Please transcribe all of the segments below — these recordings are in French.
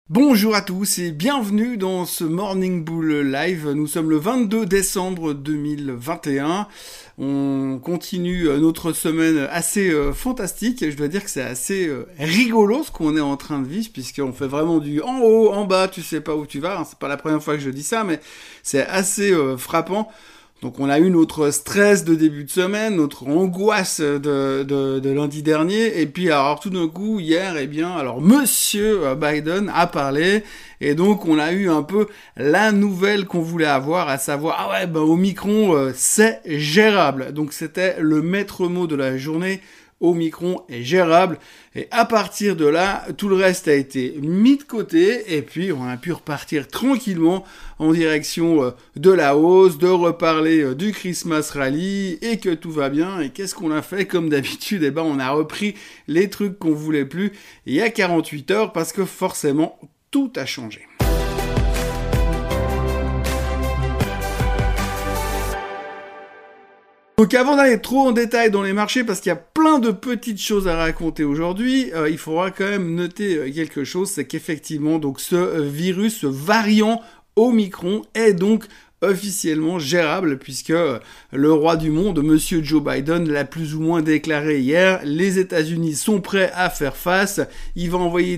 Bonjour à tous et bienvenue dans ce Morning Bull Live. Nous sommes le 22 décembre 2021. On continue notre semaine assez fantastique et je dois dire que c'est assez rigolo ce qu'on est en train de vivre puisqu'on fait vraiment du en haut, en bas, tu sais pas où tu vas. C'est pas la première fois que je dis ça mais c'est assez frappant. Donc on a eu notre stress de début de semaine, notre angoisse de lundi dernier, et puis alors tout d'un coup hier, alors Monsieur Biden a parlé, et donc on a eu un peu la nouvelle qu'on voulait avoir, à savoir Omicron c'est gérable. Donc c'était le maître mot de la journée. Omicron est gérable, et à partir de là, tout le reste a été mis de côté, et puis on a pu repartir tranquillement en direction de la hausse, de reparler du Christmas Rally, et que tout va bien. Et qu'est-ce qu'on a fait? Comme d'habitude, on a repris les trucs qu'on voulait plus il y a 48 heures, parce que forcément, tout a changé. Donc avant d'aller trop en détail dans les marchés, parce qu'il y a plein de petites choses à raconter aujourd'hui, il faudra quand même noter quelque chose, c'est qu'effectivement, donc ce virus, ce variant Omicron est donc officiellement gérable, puisque le roi du monde, Monsieur Joe Biden, l'a plus ou moins déclaré hier. Les États-Unis sont prêts à faire face. Il va envoyer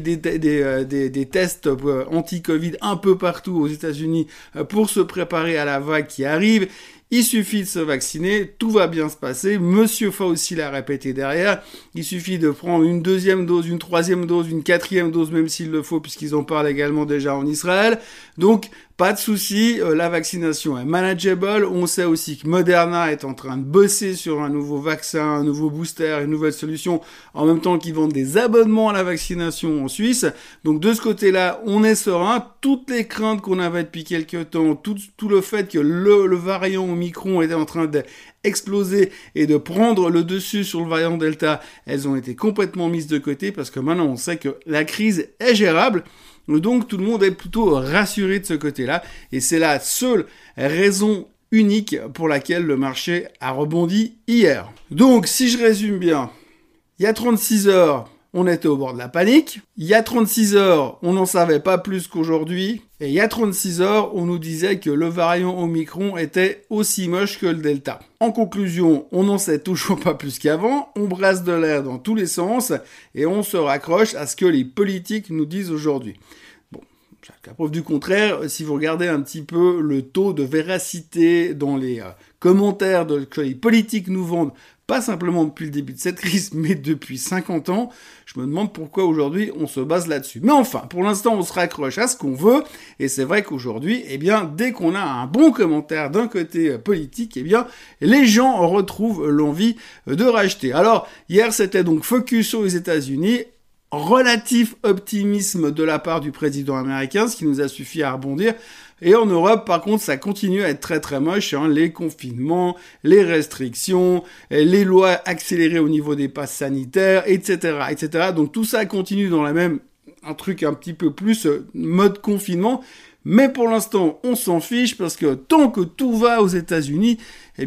des tests anti-Covid un peu partout aux États-Unis pour se préparer à la vague qui arrive. Il suffit de se vacciner, tout va bien se passer. Monsieur Fauci l'a répété derrière. Il suffit de prendre une deuxième dose, une troisième dose, une quatrième dose, même s'il le faut, puisqu'ils en parlent également déjà en Israël. Donc, pas de souci, la vaccination est manageable. On sait aussi que Moderna est en train de bosser sur un nouveau vaccin, un nouveau booster, une nouvelle solution, en même temps qu'ils vendent des abonnements à la vaccination en Suisse. Donc de ce côté-là, on est serein. Toutes les craintes qu'on avait depuis quelques temps, tout le fait que le variant Omicron était en train d'exploser et de prendre le dessus sur le variant Delta, elles ont été complètement mises de côté parce que maintenant on sait que la crise est gérable. Donc tout le monde est plutôt rassuré de ce côté-là, et c'est la seule raison unique pour laquelle le marché a rebondi hier. Donc si je résume bien, il y a 36 heures, on était au bord de la panique. Il y a 36 heures, on n'en savait pas plus qu'aujourd'hui. Et il y a 36 heures, on nous disait que le variant Omicron était aussi moche que le Delta. En conclusion, on n'en sait toujours pas plus qu'avant. On brasse de l'air dans tous les sens et on se raccroche à ce que les politiques nous disent aujourd'hui. Bon, jusqu'à preuve du contraire, si vous regardez un petit peu le taux de véracité dans les commentaires que les politiques nous vendent, pas simplement depuis le début de cette crise, mais depuis 50 ans, je me demande pourquoi aujourd'hui on se base là-dessus. Mais enfin, pour l'instant, on se raccroche à ce qu'on veut, et c'est vrai qu'aujourd'hui, dès qu'on a un bon commentaire d'un côté politique, les gens retrouvent l'envie de racheter. Alors, hier, c'était donc focus aux États-Unis, relatif optimisme de la part du président américain, ce qui nous a suffi à rebondir. Et en Europe, par contre, ça continue à être très très moche, les confinements, les restrictions, les lois accélérées au niveau des passes sanitaires, etc., etc. Donc tout ça continue dans un truc un petit peu plus mode confinement. Mais pour l'instant, on s'en fiche parce que tant que tout va aux États-Unis,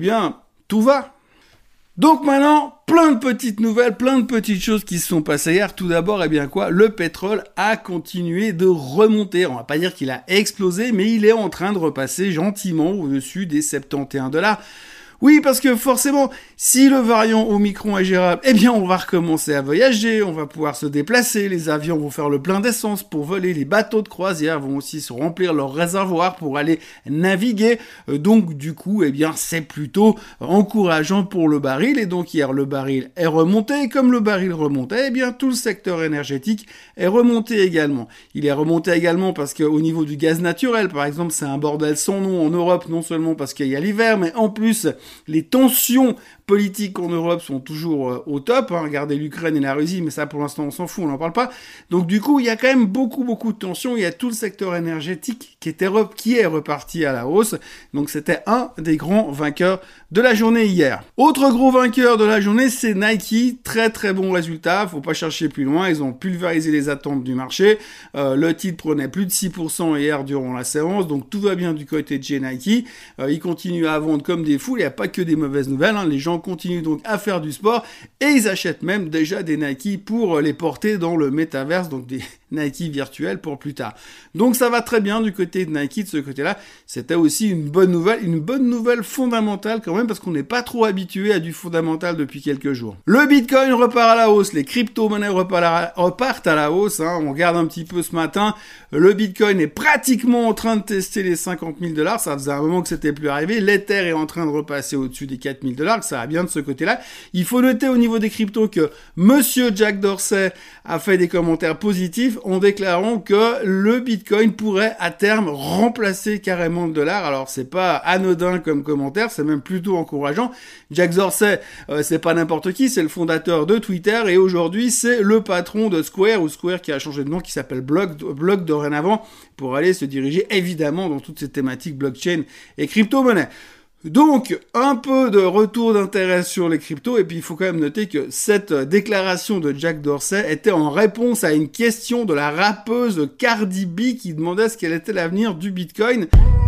tout va. Donc maintenant, plein de petites nouvelles, plein de petites choses qui se sont passées hier. Tout d'abord, le pétrole a continué de remonter. On va pas dire qu'il a explosé, mais il est en train de repasser gentiment au-dessus des 71$. Oui, parce que forcément, si le variant Omicron est gérable, on va recommencer à voyager, on va pouvoir se déplacer, les avions vont faire le plein d'essence pour voler, les bateaux de croisière vont aussi se remplir leurs réservoirs pour aller naviguer. Donc, du coup, c'est plutôt encourageant pour le baril. Et donc, hier, le baril est remonté. Et comme le baril remontait, tout le secteur énergétique est remonté également. Il est remonté également parce qu'au niveau du gaz naturel, par exemple, c'est un bordel sans nom en Europe, non seulement parce qu'il y a l'hiver, mais en plus, les tensions politiques en Europe sont toujours au top. Regardez l'Ukraine et la Russie, mais ça pour l'instant on s'en fout, on n'en parle pas. Donc du coup, il y a quand même beaucoup de tensions. Il y a tout le secteur énergétique qui est reparti à la hausse. Donc c'était un des grands vainqueurs de la journée hier. Autre gros vainqueur de la journée, c'est Nike. Très très bon résultat, faut pas chercher plus loin. Ils ont pulvérisé les attentes du marché. Le titre prenait plus de 6% hier durant la séance, donc tout va bien du côté de chez Nike. Ils continuent à vendre comme des fous. Il n'y a pas que des mauvaises nouvelles. Les gens continuent donc à faire du sport et ils achètent même déjà des Nike pour les porter dans le métaverse, donc des Nike virtuels pour plus tard. Donc ça va très bien du côté de Nike, de ce côté-là. C'était aussi une bonne nouvelle fondamentale quand même, parce qu'on n'est pas trop habitué à du fondamental depuis quelques jours. Le Bitcoin repart à la hausse, les crypto-monnaies repartent à la hausse. On regarde un petit peu ce matin, le Bitcoin est pratiquement en train de tester les 50 000 $. Ça faisait un moment que c'était plus arrivé. L'Ether est en train de repasser au-dessus des 4 000 $. Ça va bien de ce côté-là. Il faut noter au niveau des cryptos que Monsieur Jack Dorsey a fait des commentaires positifs en déclarant que le Bitcoin pourrait à terme remplacer carrément le dollar. Alors c'est pas anodin comme commentaire, c'est même plutôt encourageant. Jack Dorsey, c'est pas n'importe qui, c'est le fondateur de Twitter et aujourd'hui c'est le patron de Square, ou Square qui a changé de nom, qui s'appelle Block dorénavant, pour aller se diriger évidemment dans toutes ces thématiques blockchain et crypto-monnaie. Donc, un peu de retour d'intérêt sur les cryptos, et puis il faut quand même noter que cette déclaration de Jack Dorsey était en réponse à une question de la rappeuse Cardi B qui demandait ce qu'elle était l'avenir du Bitcoin.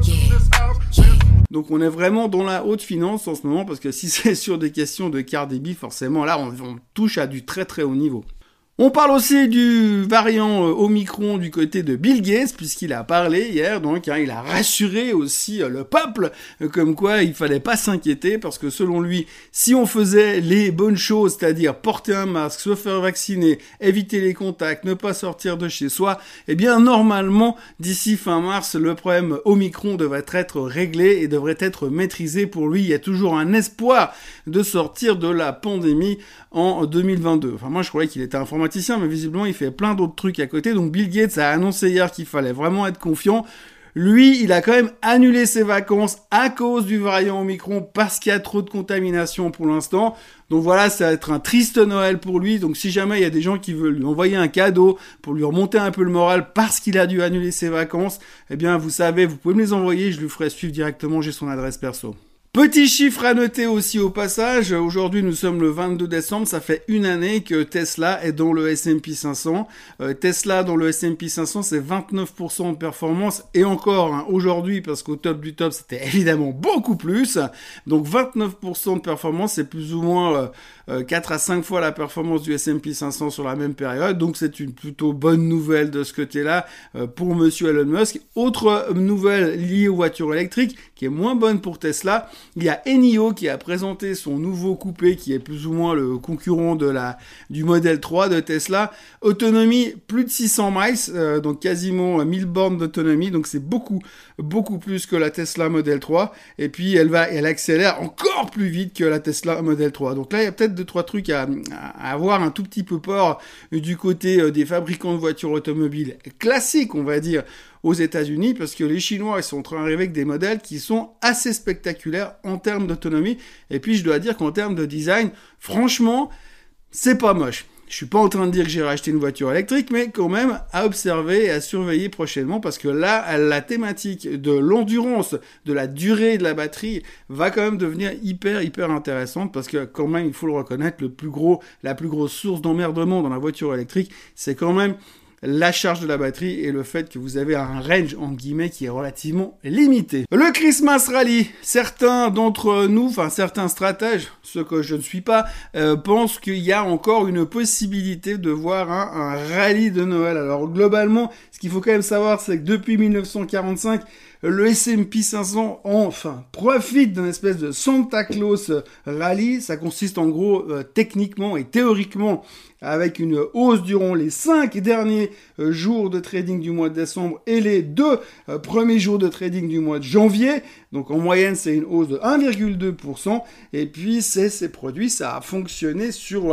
Donc on est vraiment dans la haute finance en ce moment, parce que si c'est sur des questions de Cardi B, forcément là on touche à du très très haut niveau. On parle aussi du variant Omicron du côté de Bill Gates, puisqu'il a parlé hier, donc il a rassuré aussi le peuple, comme quoi il fallait pas s'inquiéter, parce que selon lui, si on faisait les bonnes choses, c'est-à-dire porter un masque, se faire vacciner, éviter les contacts, ne pas sortir de chez soi, eh bien normalement, d'ici fin mars, le problème Omicron devrait être réglé et devrait être maîtrisé. Pour lui, il y a toujours un espoir de sortir de la pandémie en 2022. Enfin, moi, je croyais qu'il était informaticien, mais visiblement, il fait plein d'autres trucs à côté. Donc, Bill Gates a annoncé hier qu'il fallait vraiment être confiant. Lui, il a quand même annulé ses vacances à cause du variant Omicron, parce qu'il y a trop de contamination pour l'instant. Donc voilà, ça va être un triste Noël pour lui. Donc si jamais il y a des gens qui veulent lui envoyer un cadeau pour lui remonter un peu le moral parce qu'il a dû annuler ses vacances, eh bien, vous savez, vous pouvez me les envoyer, je lui ferai suivre directement, j'ai son adresse perso. Petit chiffre à noter aussi au passage, aujourd'hui nous sommes le 22 décembre, ça fait une année que Tesla est dans le S&P 500. Tesla dans le S&P 500, c'est 29% de performance, et encore aujourd'hui, parce qu'au top du top c'était évidemment beaucoup plus. Donc 29% de performance, c'est plus ou moins 4 à 5 fois la performance du S&P 500 sur la même période, donc c'est une plutôt bonne nouvelle de ce côté-là pour monsieur Elon Musk. Autre nouvelle liée aux voitures électriques, qui est moins bonne pour Tesla, il y a Enio qui a présenté son nouveau coupé, qui est plus ou moins le concurrent du modèle 3 de Tesla. Autonomie plus de 600 miles, donc quasiment 1000 bornes d'autonomie, donc c'est beaucoup plus que la Tesla Model 3. Et puis elle accélère encore plus vite que la Tesla Model 3. Donc là il y a peut-être 2-3 trucs à avoir un tout petit peu peur du côté des fabricants de voitures automobiles classiques, on va dire, aux États-Unis, parce que les Chinois, ils sont en train d'arriver avec des modèles qui sont assez spectaculaires en termes d'autonomie. Et puis, je dois dire qu'en termes de design, franchement, c'est pas moche. Je suis pas en train de dire que j'ai racheté une voiture électrique, mais quand même à observer et à surveiller prochainement, parce que là, la thématique de l'endurance, de la durée de la batterie va quand même devenir hyper intéressante, parce que quand même, il faut le reconnaître, la plus grosse source d'emmerdement dans la voiture électrique, c'est quand même la charge de la batterie et le fait que vous avez un range, en guillemets, qui est relativement limité. Le Christmas Rally, certains d'entre nous, enfin certains stratèges, ceux que je ne suis pas, pensent qu'il y a encore une possibilité de voir un rallye de Noël. Alors globalement, ce qu'il faut quand même savoir, c'est que depuis 1945, le S&P 500, profite d'un espèce de Santa Claus rallye. Ça consiste en gros, techniquement et théoriquement, avec une hausse durant les 5 derniers jours de trading du mois de décembre et les 2 premiers jours de trading du mois de janvier. Donc en moyenne, c'est une hausse de 1,2%. Et puis, c'est ces produits, ça a fonctionné sur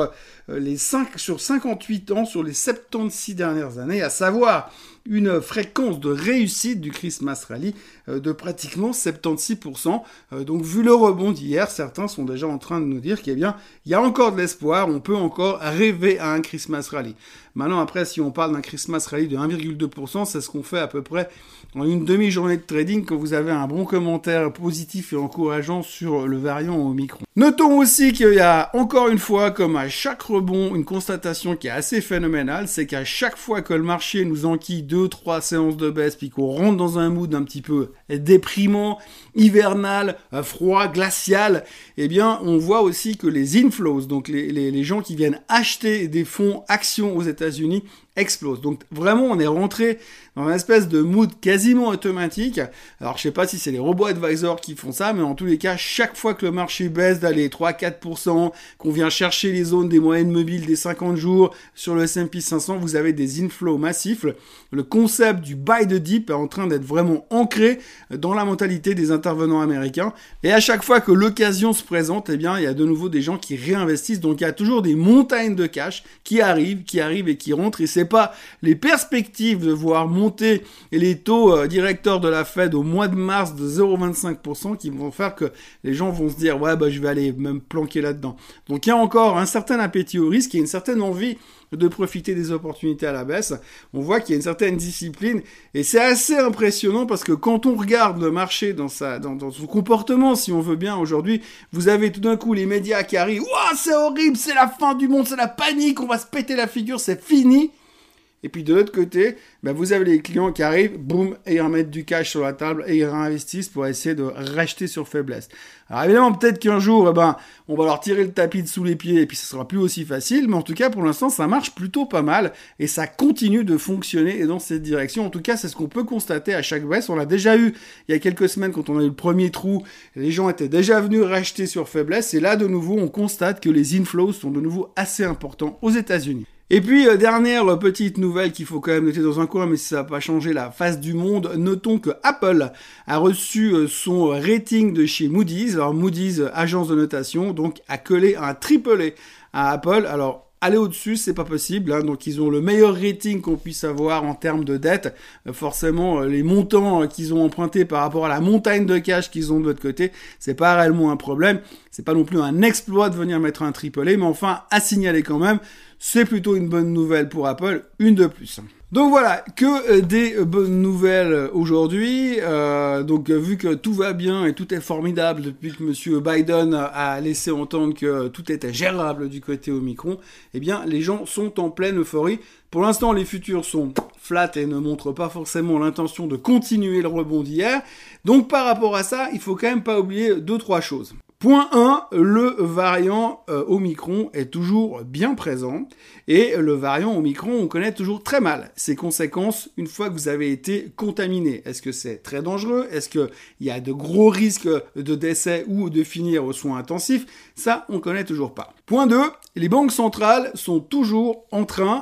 sur 58 ans, sur les 76 dernières années, à savoir une fréquence de réussite du Christmas Rally de pratiquement 76%. Donc vu le rebond d'hier, certains sont déjà en train de nous dire qu'il y a encore de l'espoir, on peut encore rêver à un Christmas Rally. Maintenant, après, si on parle d'un Christmas Rally de 1,2%, c'est ce qu'on fait à peu près en une demi-journée de trading quand vous avez un bon commentaire positif et encourageant sur le variant Omicron. Notons aussi qu'il y a encore une fois, comme à chaque rebond, une constatation qui est assez phénoménale, c'est qu'à chaque fois que le marché nous enquille 2-3 séances de baisse, puis qu'on rentre dans un mood un petit peu déprimant, hivernal, froid, glacial, eh bien, on voit aussi que les inflows, donc les gens qui viennent acheter des fonds actions aux États-Unis, explosent. Donc vraiment, on est rentré dans une espèce de mood quasiment automatique. Alors, je sais pas si c'est les robots advisors qui font ça, mais en tous les cas, chaque fois que le marché baisse d'aller 3-4%, qu'on vient chercher les zones des moyennes mobiles des 50 jours sur le S&P 500, vous avez des inflows massifs. Le concept du buy the dip est en train d'être vraiment ancré dans la mentalité des intervenants américains. Et à chaque fois que l'occasion se présente, eh bien, il y a de nouveau des gens qui réinvestissent. Donc, il y a toujours des montagnes de cash qui arrivent et qui rentrent. Et c'est pas les perspectives de voir monter les taux directeurs de la Fed au mois de mars de 0,25% qui vont faire que les gens vont se dire ouais je vais aller me planquer là-dedans. Donc il y a encore un certain appétit au risque et une certaine envie de profiter des opportunités à la baisse. On voit qu'il y a une certaine discipline et c'est assez impressionnant parce que quand on regarde le marché dans son comportement, si on veut bien aujourd'hui, vous avez tout d'un coup les médias qui arrivent, ouah c'est horrible, c'est la fin du monde, c'est la panique, on va se péter la figure, c'est fini. Et puis de l'autre côté, vous avez les clients qui arrivent, boum, et ils remettent du cash sur la table et ils réinvestissent pour essayer de racheter sur faiblesse. Alors évidemment, peut-être qu'un jour, on va leur tirer le tapis de sous les pieds et puis ce sera plus aussi facile, mais en tout cas, pour l'instant, ça marche plutôt pas mal et ça continue de fonctionner dans cette direction. En tout cas, c'est ce qu'on peut constater à chaque baisse. On l'a déjà eu il y a quelques semaines quand on a eu le premier trou, les gens étaient déjà venus racheter sur faiblesse et là, de nouveau, on constate que les inflows sont de nouveau assez importants aux États-Unis. Et puis, dernière petite nouvelle qu'il faut quand même noter dans un coin, mais ça va pas changer la face du monde, notons que Apple a reçu son rating de chez Moody's. Alors Moody's, agence de notation, donc a collé un AAA à Apple. Alors, aller au-dessus, c'est pas possible, donc ils ont le meilleur rating qu'on puisse avoir en termes de dette. Forcément, les montants qu'ils ont empruntés par rapport à la montagne de cash qu'ils ont de l'autre côté, c'est pas réellement un problème. C'est pas non plus un exploit de venir mettre un AAA, mais enfin, à signaler quand même, c'est plutôt une bonne nouvelle pour Apple, une de plus. Donc voilà, que des bonnes nouvelles aujourd'hui. Donc vu que tout va bien et tout est formidable depuis que Monsieur Biden a laissé entendre que tout était gérable du côté Omicron, eh bien les gens sont en pleine euphorie. Pour l'instant, les futurs sont flat et ne montrent pas forcément l'intention de continuer le rebond d'hier. Donc par rapport à ça, il faut quand même pas oublier 2-3 choses. Point 1, le variant Omicron est toujours bien présent et le variant Omicron, on connaît toujours très mal ses conséquences une fois que vous avez été contaminé. Est-ce que c'est très dangereux? Est-ce qu'il y a de gros risques de décès ou de finir aux soins intensifs? Ça, on connaît toujours pas. Point 2, les banques centrales sont toujours en train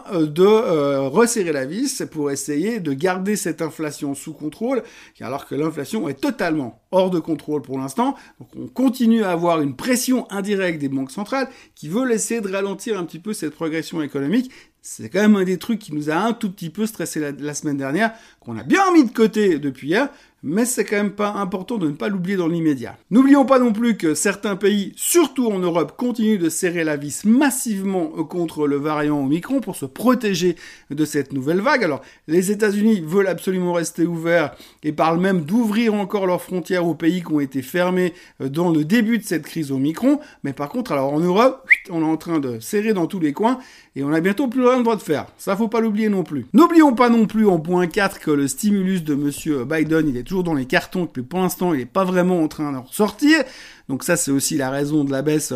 de resserrer la vis pour essayer de garder cette inflation sous contrôle, alors que l'inflation est totalement hors de contrôle pour l'instant. Donc on continue à avoir une pression indirecte des banques centrales qui veulent essayer de ralentir un petit peu cette progression économique. C'est quand même un des trucs qui nous a un tout petit peu stressé la semaine dernière, qu'on a bien mis de côté depuis hier, mais c'est quand même pas important de ne pas l'oublier dans l'immédiat. N'oublions pas non plus que certains pays, surtout en Europe, continuent de serrer la vis massivement contre le variant Omicron pour se protéger de cette nouvelle vague. Alors, les États-Unis veulent absolument rester ouverts et parlent même d'ouvrir encore leurs frontières aux pays qui ont été fermés dans le début de cette crise Omicron. Mais par contre, alors en Europe, on est en train de serrer dans tous les coins et on a bientôt plus rien le droit de faire. Ça, faut pas l'oublier non plus. N'oublions pas non plus en point 4 que le stimulus de Monsieur Biden, il est toujours dans les cartons, que pour l'instant, il n'est pas vraiment en train d'en ressortir. Donc ça, c'est aussi la raison de la baisse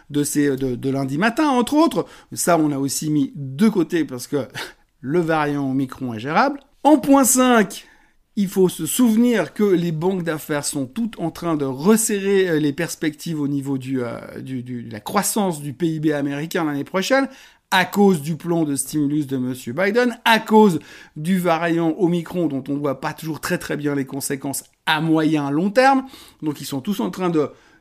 de lundi matin, entre autres. Ça, on a aussi mis de côté parce que le variant Omicron est gérable. En point 5, il faut se souvenir que les banques d'affaires sont toutes en train de resserrer les perspectives au niveau de la croissance du PIB américain l'année prochaine, à cause du plan de stimulus de Monsieur Biden, à cause du variant Omicron dont on voit pas toujours très très bien les conséquences à moyen long terme. Donc ils sont tous en train de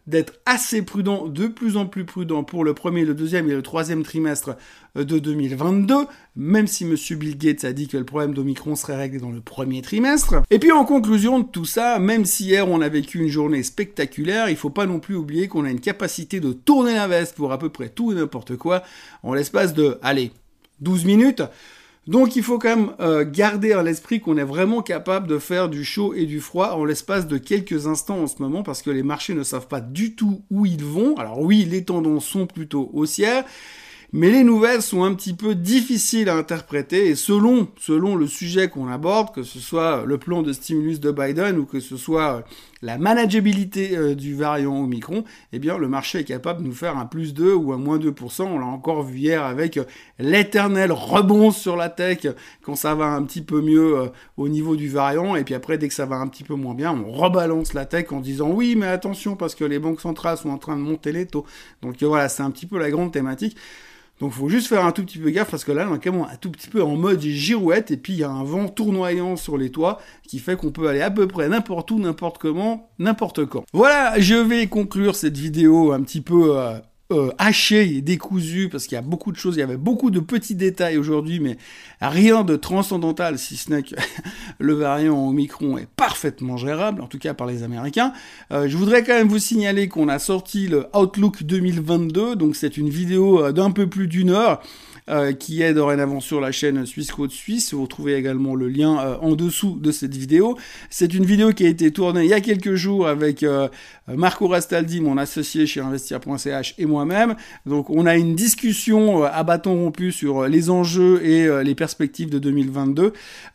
d'être assez prudent, de plus en plus prudent pour le premier, le deuxième et le troisième trimestre de 2022, même si Monsieur Bill Gates a dit que le problème d'Omicron serait réglé dans le premier trimestre. Et puis en conclusion de tout ça, même si hier on a vécu une journée spectaculaire, il faut pas non plus oublier qu'on a une capacité de tourner la veste pour à peu près tout et n'importe quoi en l'espace de, 12 minutes. Donc il faut quand même garder à l'esprit qu'on est vraiment capable de faire du chaud et du froid en l'espace de quelques instants en ce moment, parce que les marchés ne savent pas du tout où ils vont. Alors oui, les tendances sont plutôt haussières, mais les nouvelles sont un petit peu difficiles à interpréter, et selon le sujet qu'on aborde, que ce soit le plan de stimulus de Biden ou que ce soit la manageabilité du variant Omicron, eh bien le marché est capable de nous faire un plus 2 ou un moins 2%. On l'a encore vu hier avec l'éternel rebond sur la tech quand ça va un petit peu mieux au niveau du variant, et puis après dès que ça va un petit peu moins bien, on rebalance la tech en disant oui mais attention parce que les banques centrales sont en train de monter les taux. Donc voilà, c'est un petit peu la grande thématique. Donc faut juste faire un tout petit peu gaffe parce que là on est quand même un tout petit peu en mode girouette, et puis il y a un vent tournoyant sur les toits qui fait qu'on peut aller à peu près n'importe où, n'importe comment, n'importe quand. Voilà, je vais conclure cette vidéo un petit peu hachée et décousue parce qu'il y a beaucoup de choses, il y avait beaucoup de petits détails aujourd'hui, mais rien de transcendantal si ce n'est que le variant Omicron est parfaitement gérable, en tout cas par les Américains. Je voudrais quand même vous signaler qu'on a sorti le Outlook 2022, donc c'est une vidéo d'un peu plus d'une heure qui est dorénavant sur la chaîne Suisse Côte Suisse. Vous retrouvez également le lien en dessous de cette vidéo. C'est une vidéo qui a été tournée il y a quelques jours avec Marco Rastaldi, mon associé chez investir.ch, et moi-même. Donc on a une discussion à bâton rompu sur les enjeux et les perspectives de 2022.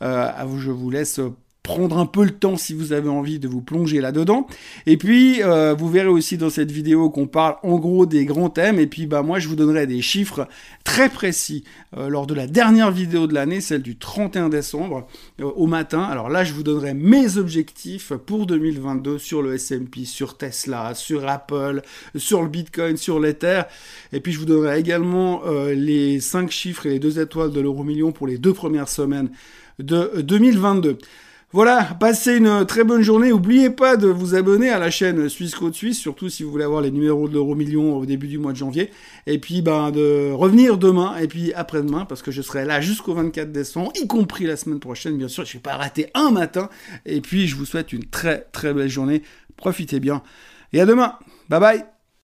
Je vous laisse prendre un peu le temps si vous avez envie de vous plonger là-dedans. Et puis, vous verrez aussi dans cette vidéo qu'on parle en gros des grands thèmes. Et puis, moi, je vous donnerai des chiffres très précis lors de la dernière vidéo de l'année, celle du 31 décembre au matin. Alors là, je vous donnerai mes objectifs pour 2022 sur le S&P, sur Tesla, sur Apple, sur le Bitcoin, sur l'Ether. Et puis, je vous donnerai également les 5 chiffres et les 2 étoiles de l'euro-million pour les 2 premières semaines de 2022. Voilà, passez une très bonne journée. N'oubliez pas de vous abonner à la chaîne Suisse Côte Suisse, surtout si vous voulez avoir les numéros de l'euro-million au début du mois de janvier. Et puis de revenir demain et puis après-demain, parce que je serai là jusqu'au 24 décembre, y compris la semaine prochaine, bien sûr. Je ne vais pas rater un matin. Et puis je vous souhaite une très très belle journée. Profitez bien. Et à demain. Bye bye.